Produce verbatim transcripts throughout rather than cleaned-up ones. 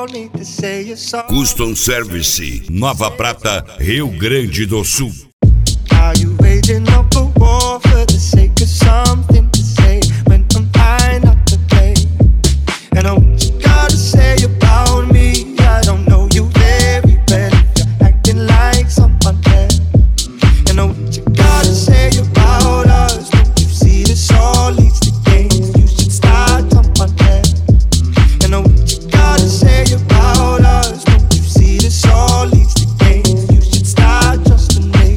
Custom Service, Nova Prata, Rio Grande do Sul. Are you waging up a war for the sake of something to say when I'm high not to play? And I what you gotta say about me? I don't know you very well if you're acting like someone else. And I what you gotta say about us? Don't you see this all leads to games? You should start someone else. And I what you gotta say about us? Don't you see this all leads to games? You should start trusting me.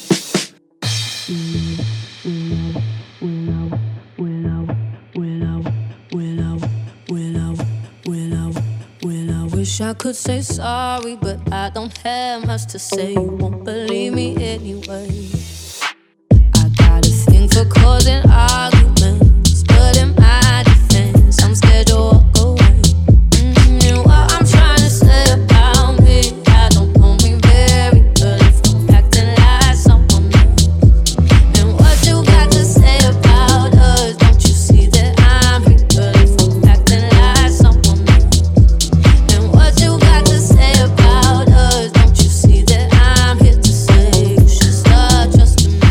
Wish I could say sorry, but I don't have much to say. You won't believe me anyway. I got a thing for causing arguments, but in my defense, I'm scared to walk away. Mm, and what I'm trying to say about me, I don't know me very well if I'm acting like someone else. And what you got to say about us? Don't you see that I'm real if I'm acting like someone else? And what you got to say about us? Don't you see that I'm here to say you should start trusting me?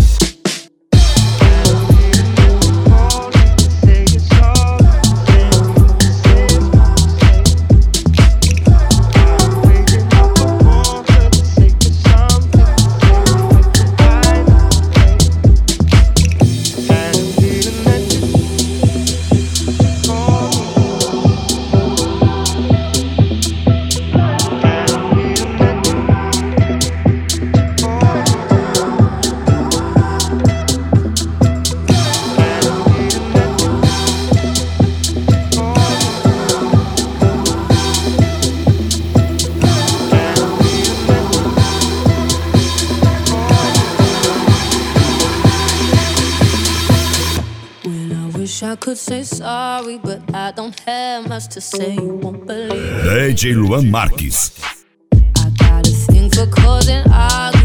Wish I could say sorry, but I don't have much to say. You won't believe. D J Luan Marques. I got a thing for causing arguments.